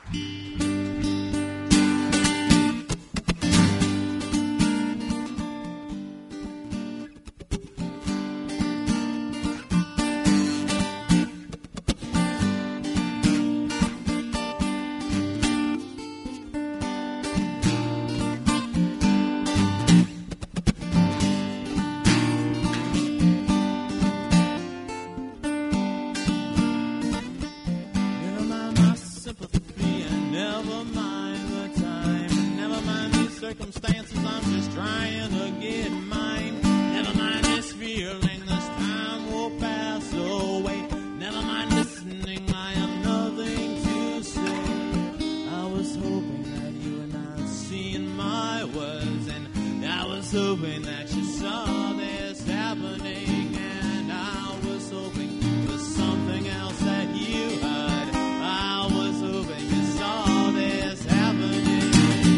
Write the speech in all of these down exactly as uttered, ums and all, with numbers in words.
Hoping that you saw this happening, and I was hoping for something else that you heard. I was hoping you saw this happening.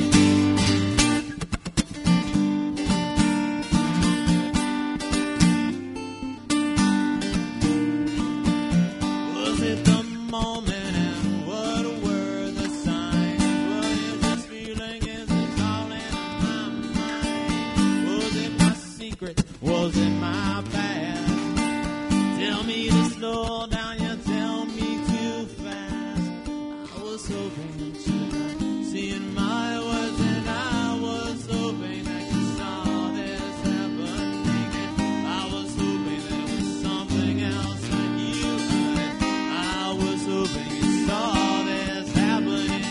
Was it the moment, and what were the signs? Were you just feeling is it all in my mind? Was it my past? Tell me to slow down, you tell me too fast. I was hoping that you were seeing my words, and I was hoping that you saw this happening. And I was hoping that it was something else that you heard. I was hoping you saw this happening.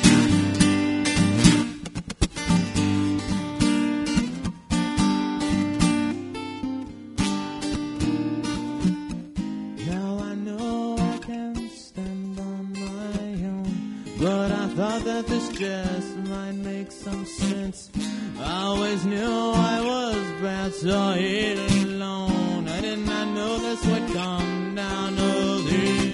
But I thought that this just might make some sense. I always knew I was bad, so hit alone. I did not know this would come down to this.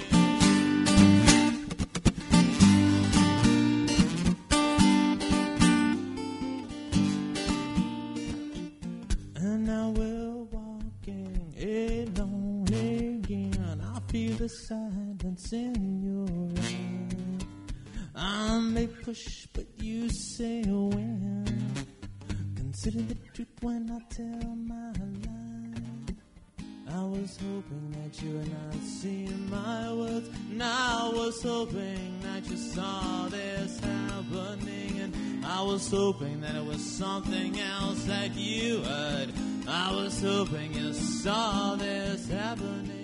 And now we're walking alone again. I feel the silence in your eyes. I may push, but you say when. Consider the truth when I tell my lie. I was hoping that you were not seeing my words, and I was hoping that you saw this happening, and I was hoping that it was something else that you heard. I was hoping you saw this happening.